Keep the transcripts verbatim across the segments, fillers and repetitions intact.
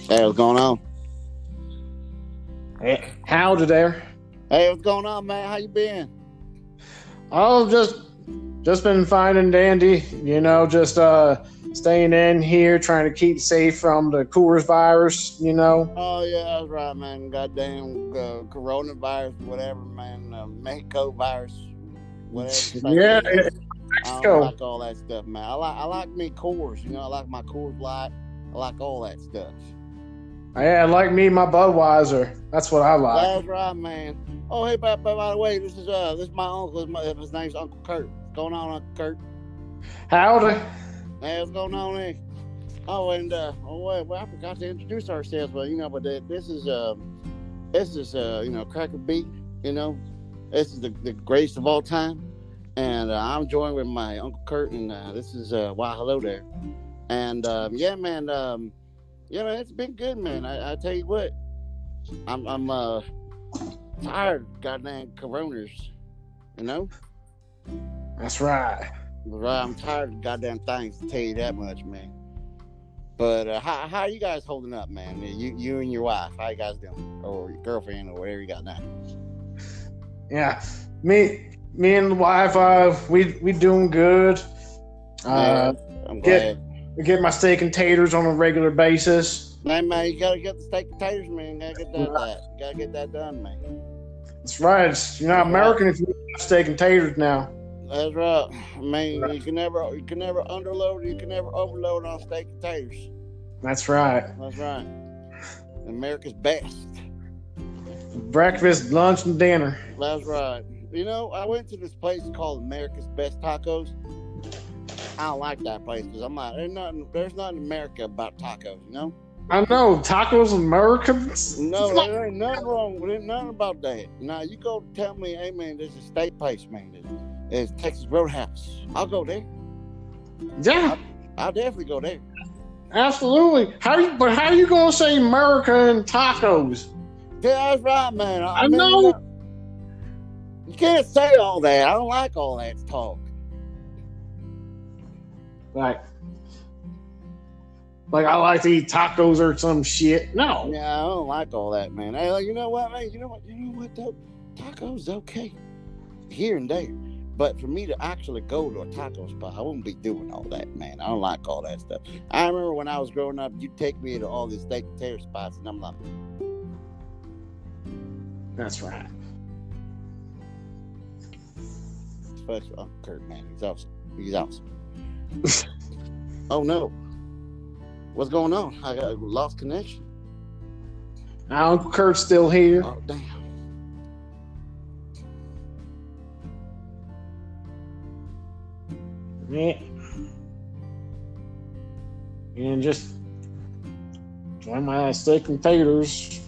Hey, what's going on? Hey, howdy there. Hey, what's going on, man? How you been? I've just just been fine and dandy, you know, just uh staying in here, trying to keep safe from the Coors virus, you know. Oh yeah, that's right, man. Goddamn uh, coronavirus, whatever, man. Uh, Mexico virus, whatever the state Yeah, is. I don't Mexico. like all that stuff, man. I like I like me Coors, you know. I like my Coors Light. I like all that stuff. Yeah, like me, my Budweiser. That's what I like. That's right, man. Oh, hey, by, by, by the way, this is uh, this is my uncle. His, my, his name's Uncle Kurt. What's going on, Uncle Kurt? Howdy. Hey, what's going on, eh? Oh, and uh, oh wait, well, I forgot to introduce ourselves. Well, you know, but uh, this is uh, this is uh, you know, Cracker Beat. You know, this is the, the greatest of all time, and uh, I'm joined with my Uncle Kurt, and uh, this is uh, why hello there, and um, yeah, man, um, yeah, man, it's been good, man. I, I tell you what, I'm I'm uh tired of goddamn coronas, you know. That's right. Right, I'm tired of goddamn things, to tell you that much, man. But uh, how how you guys holding up, man? You you and your wife, how you guys doing, or your girlfriend, or whatever you got now? Yeah, me, me and the wife, uh, we we doing good. Uh, Yeah, I'm get glad. get my steak and taters on a regular basis. Man, man, you gotta get the steak and taters, man. You gotta get that, that. You gotta get that done, man. That's right. It's, you're not American if you eat steak and taters now. That's right. I mean, you can never you can never underload, you can never overload on steak and taters. That's right. That's right. America's best. Breakfast, lunch, and dinner. That's right. You know, I went to this place called America's Best Tacos. I don't like that place because I'm not. There's nothing. There's nothing in America about tacos. You know. I know tacos, Americans. No, there ain't nothing wrong. There ain't nothing about that. Now you go tell me, hey man, there's a steak place, man. There's Texas Roadhouse. I'll go there. Yeah, I'll, I'll definitely go there. absolutely. How you? But how are you gonna say America and tacos? Yeah, that's right, man. I, I mean, know. You, know, you can't say all that. I don't like all that talk. Like, like I like to eat tacos or some shit. No. Yeah, I don't like all that, man. Hey, you know what, man? You know what? You know what though? Tacos okay here and there, but for me to actually go to a taco spot, I wouldn't be doing all that, man. I don't like all that stuff. I remember when I was growing up, you'd take me to all these steak and tater spots, and I'm like, That's right. especially Uncle Kurt, man. He's awesome. He's awesome. Oh no, what's going on? I got a lost connection. Now Uncle Kurt's still here. Oh damn. Yeah. And just join my steak and taters.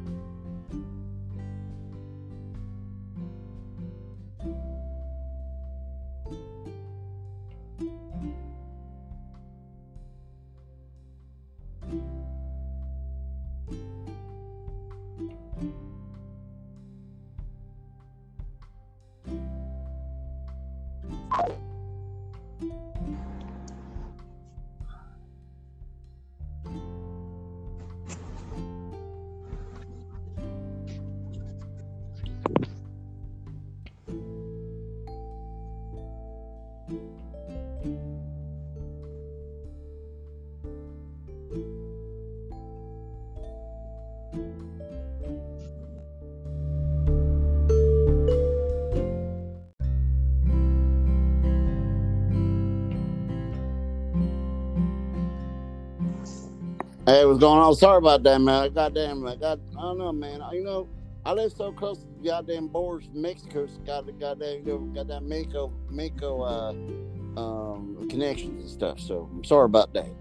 Hey, what's going on? Sorry about that, man. Goddamn, I got, I don't know, man. You know, I live so close to the goddamn borders of Mexico. So got the goddamn, you know, got that Mexico, Mexico, uh, um, connections and stuff. So I'm sorry about that.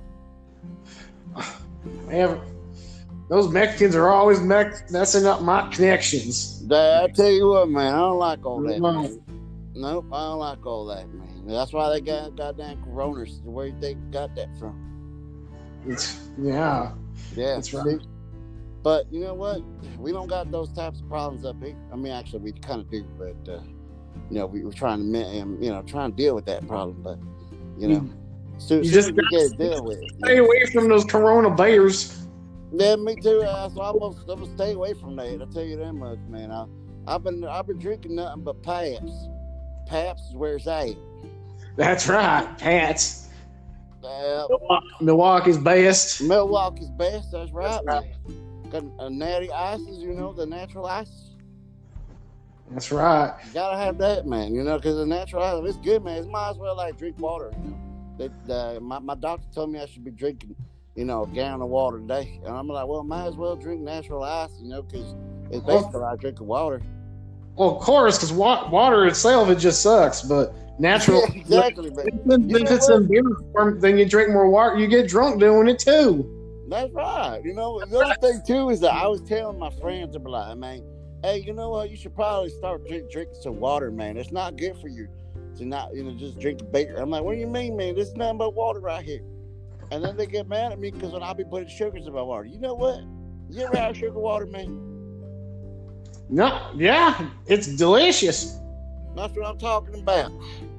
Man, those Mexicans are always mex- messing up my connections. I tell you what, man. I don't like all that, No. man. Nope, I don't like all that, man. That's why they got goddamn coronas. Where you think you got that from? It's, yeah, Yeah, that's right. see? But you know what? We don't got those types of problems up here. I mean, actually, we kind of do, but uh, you know, we were trying to, you know, trying to deal with that problem. But you know, soon, You soon just as we get to deal with it. Stay away from those Corona bears. Yeah, me too. Uh, so I'm gonna, I'm gonna stay away from that. I tell you that much, man. I, I've been I've been drinking nothing but Pabst. Pabst is where it's at. That's right, Pats. Uh, Milwaukee's best. Milwaukee's best. That's right, That's man. Got uh, natty ices, you know, the natural ices. That's right. You gotta have that, man. You know, because the natural ice, it's good, man. It might as well like drink water. You know, that uh, my my doctor told me I should be drinking, you know, a gallon of water a day, and I'm like, well, might as well drink natural ice, you know, because it's basically like drinking water. Well, of course, because wa- water itself, it just sucks, but natural. Yeah, exactly, but if it's in beer form, then you drink more water, you get drunk doing it too. That's right. You know, the other thing too is that I was telling my friends, I'm like, man, hey, you know what? You should probably start drink, drinking some water, man. It's not good for you to not, you know, just drink beer. I'm like, what do you mean, man? This is nothing but water right here. And then they get mad at me because when I be putting sugars in my water. You know what? You ever have sugar water, man? No, yeah, it's delicious. That's what I'm talking about.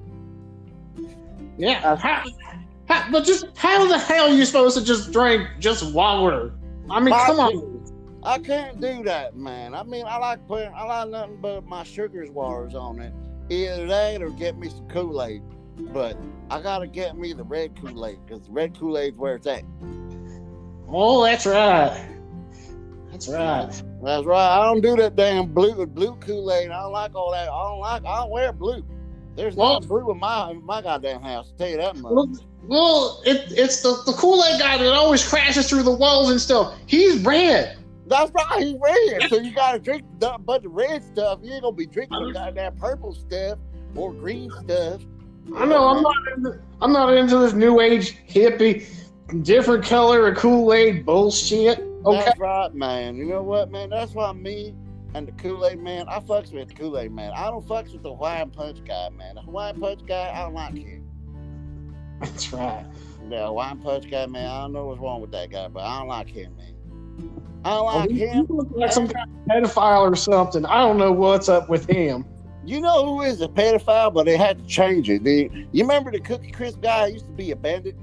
Yeah, how, how, but just how the hell are you supposed to just drink just water? I mean, I come on. can't- I can't do that, man. I mean, I like putting, I like nothing but my sugars waters on it. Either that or get me some Kool-Aid. But I gotta get me the red Kool-Aid because the red Kool-Aid's where it's at. Oh, that's right. That's right. That's right. I don't do that damn blue blue Kool-Aid. I don't like all that. I don't like. I don't wear blue. There's Well- no blue in my in my goddamn house. I'll tell you that much. Well, well it, it's the, the Kool-Aid guy that always crashes through the walls and stuff. He's red. That's right. He's red. So you gotta drink a bunch of red stuff. You ain't gonna be drinking the goddamn purple stuff or green stuff. I know. I'm not. Into, I'm not into this new age hippie, different color of Kool-Aid bullshit. Okay. That's right, man. You know what, man? That's why me and the Kool-Aid man, I fucks with the Kool-Aid man. I don't fucks with the Hawaiian Punch guy, man. The Hawaiian Punch guy, I don't like him. That's right. The Hawaiian Punch guy, man, I don't know what's wrong with that guy, but I don't like him, man. I don't like Well, he, him. he looks like some kind of pedophile or something. I don't know what's up with him. You know who is a pedophile, but they had to change it. The, you remember the Cookie Crisp guy who used to be a bandit?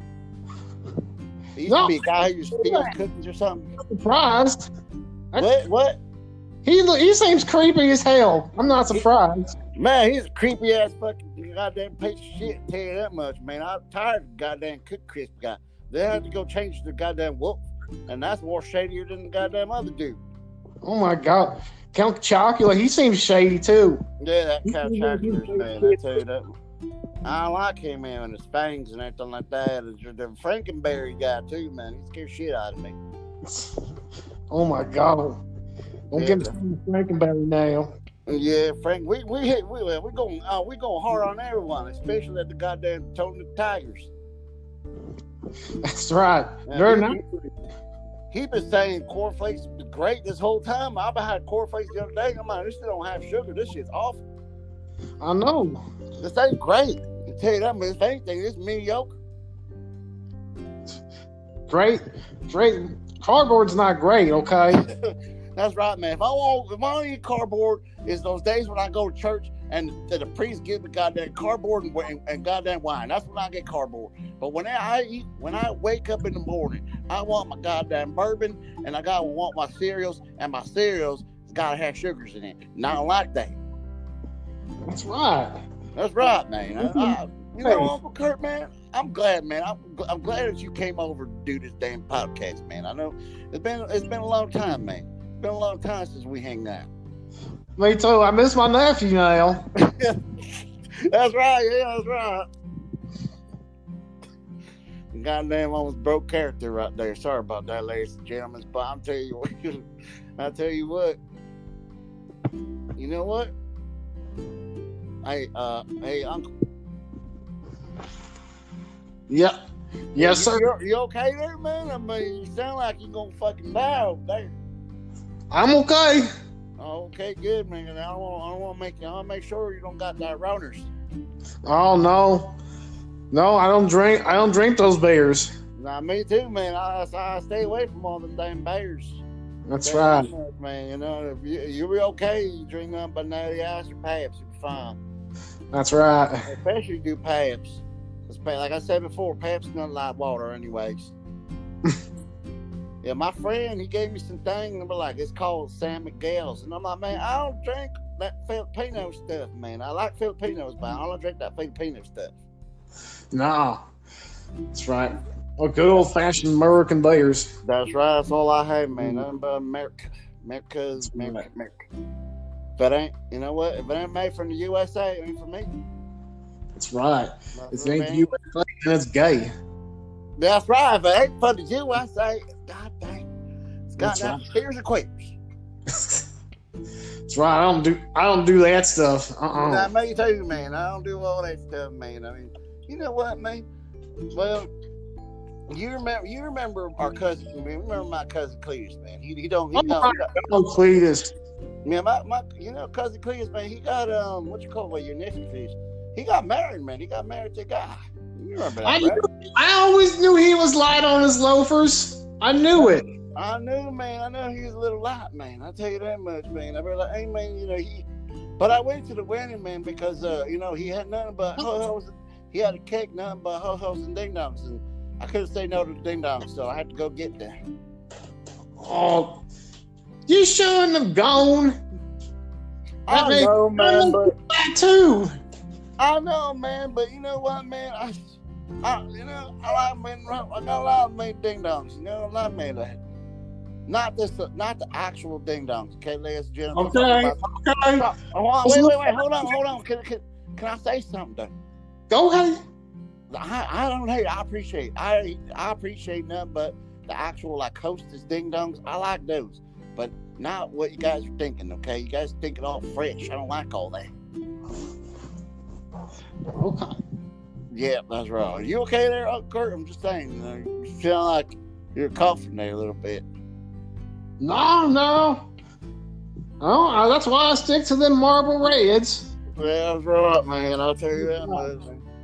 He used No. to be a guy who used to steal cookies or something. Surprised. I- What? What? He he seems creepy as hell. I'm not surprised. Man, he's a creepy ass fucking goddamn piece of shit. I'll tell you that much, man. I'm tired of the goddamn Cookie Crisp guy. They had to go change the goddamn wolf, and that's more shadier than the goddamn other dude. Oh my god. Count Chocula, he seems shady too. Yeah, that kind of characters, man. I tell you that. I don't like him, man, and his fangs and everything like that. And the Frankenberry guy too, man. He scares shit out of me. Oh my god. Don't Yeah. get me Frankenberry now. Yeah, Frank, we we hit we we going uh, we going hard on everyone, especially at the goddamn Tony Tigers. That's right. Man, They're he, not. he, he been saying cornflakes is great this whole time. I had cornflakes the other day. I'm like, this shit don't have sugar. This shit's awful. I know. This ain't great. I tell you that, man. If anything, it's mediocre. Great. Great. Cardboard's not great, okay? That's right, man. If I want, if I want to eat cardboard, is those days when I go to church and the, the priest gives me goddamn cardboard and, and, and goddamn wine. That's when I get cardboard. But when I eat, when I wake up in the morning, I want my goddamn bourbon and I gotta want my cereals, and my cereals gotta have sugars in it. And I don't like that. That's right. That's right, man. I, I, you know, Uncle Kurt, man, I'm glad, man. I'm, I'm glad that you came over to do this damn podcast, man. I know it's been it's been a long time, man. It's been a long time since we hang out. Me too. I miss my nephew now. That's right, yeah, that's right. Goddamn, almost broke character right there. Sorry about that, ladies and gentlemen. But I'm tell you what, I tell you what. You know what? Hey, uh, hey, Uncle. Yep. Yes, you, sir. You, you okay there, man? I mean, you sound like you're gonna fucking die over there. I'm okay. Oh, okay, good, man. I don't want, I don't want to make you. I want to make sure you don't got that Roners. Oh no, no, I don't drink. I don't drink those beers. Nah, me too, man. I, I stay away from all them damn bears. That's Damn right. much, man. You know, if you you'll be okay. You drink nothing but natty ice or Pabst, you'll be fine. That's right. Especially you do Pabst. 'Cause, like I said before, Pabst is not like water, anyways. Yeah, my friend, he gave me some thing, and they're like, it's called San Miguel's. And I'm like, man, I don't drink that Filipino stuff, man. I like Filipinos, but I don't drink that Filipino stuff. Nah, that's right. Oh, good old fashioned American beers. That's right. That's all I have, man. Nothing but America. America's America, America. If it ain't, you know what? If it ain't made from the U S A, it ain't for me. That's right. That's If it ain't the U S A, then it's gay. That's right. If it ain't for the U S A, god dang, it's got that tears and quakers. That's right. I don't do. I don't do that stuff. Uh. Uh-uh. Nah, me too, man. I don't do all that stuff, man. I mean, you know what, man? Well, you remember. You remember our cousin. Remember my cousin Cletus, man. He, he don't. He Oh, don't. He got, oh, Cletus. man, my, my, you know, cousin Cletus, man. He got um, what you call it? Well, your nephew Cletus. He got married, man. He got married to a guy. You remember that, I, right? knew, I always knew he was light on his loafers. I knew it. I knew, man. I know he was a little light, man. I tell you that much, man. I be like, hey, man, you know he. But I went to the wedding, man, because uh, you know, he had nothing but ho hos. He had a cake, nothing but ho hos and ding dongs, and I couldn't say no to the ding dongs, so I had to go get them. Oh, you shouldn't have gone. I That know, man, but that too. I know, man, but you know what, man? I, I you know, I like man, I got a lot of made ding dongs. You know, a lot of made that. Not this, not the actual ding dongs. Okay, ladies and gentlemen. Okay. Okay. Oh, wait, wait, wait. Hold on, hold on. Can, can, can I say something, though? Go ahead. I, I don't hate. I appreciate. I I appreciate nothing but the actual like Hostess ding dongs. I like those, but not what you guys are thinking. Okay, you guys are thinking all fresh. I don't like all that. Okay. Yeah, that's right. Are you okay there, Uncle Kurt? I'm just saying. You know, you feel like you're coughing there a little bit. No, no. Oh, that's why I stick to them Marble Reds. Yeah, that's right, man. I'll tell you that much.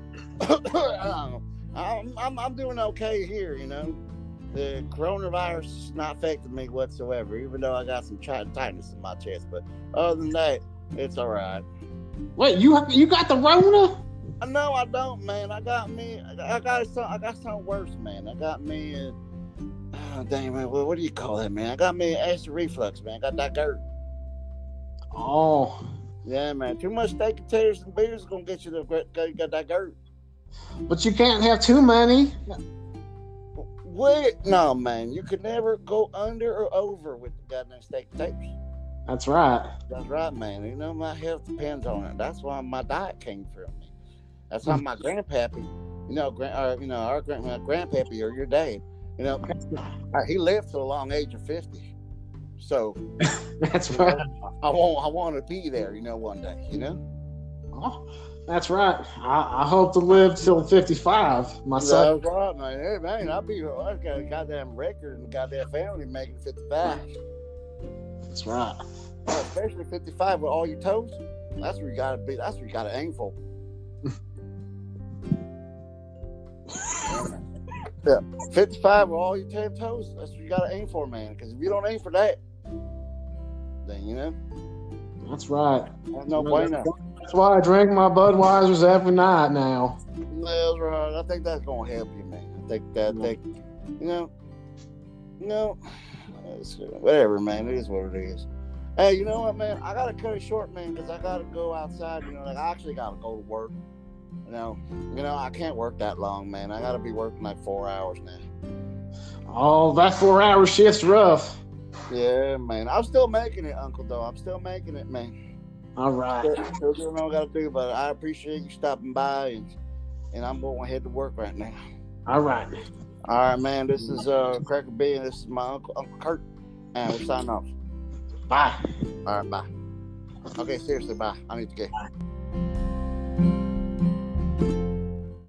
I'm, I'm, I'm doing okay here, you know. The coronavirus is not affecting me whatsoever, even though I got some tightness in my chest. But other than that, it's all right. Wait, you you got the Rona? No, I don't, man. I got me. I got some. I got something worse, man. I got me. Uh, oh, dang, man. What, what do you call that, man? I got me acid reflux, man. I got that GERD. Oh. Yeah, man. Too much steak and taters and beers is gonna get you the. You got that GERD. But you can't have too many. Wait, no, man. You could never go under or over with the goddamn steak and taters. That's right. That's right, man. You know, my health depends on it. That's why my diet came from me. That's why my grandpappy, you know, grand, uh, you know, our grand, my grandpappy or your dad, you know, he lived to a long age of fifty. So that's right. Know, I, I want, I want to be there, you know, one day, you know. Oh, that's right. I, I hope to live till fifty-five myself. That's right, man. Hey, man, I'll be. I got a goddamn record and goddamn family making fifty-five. That's right. Well, especially fifty-five with all your toes. That's where you gotta be. That's where you gotta aim for. Yeah, fifty-five with all your ten toes. That's what you gotta aim for, man. Because if you don't aim for that, then you know. That's right. That's no bueno. That's why I drink my Budweisers every night now. That's right. I think that's gonna help you, man. I think that, think, you know, you know, whatever, man. It is what it is. Hey, you know what, man? I gotta cut it short, man, because I gotta go outside. You know, like I actually gotta go to work. You know, you know, I can't work that long, man. I gotta be working like four hours now. Oh, that four-hour shift's rough. Yeah, man. I'm still making it, Uncle. Though I'm still making it, man. All right. Still, still doing what I gotta do, but I appreciate you stopping by, and and I'm going to head to work right now. All right. All right, man. This is uh Cracker B, and this is my uncle, Uncle Kurt, and we're signing off. Bye. All right, bye. Okay, seriously, bye. I need to go.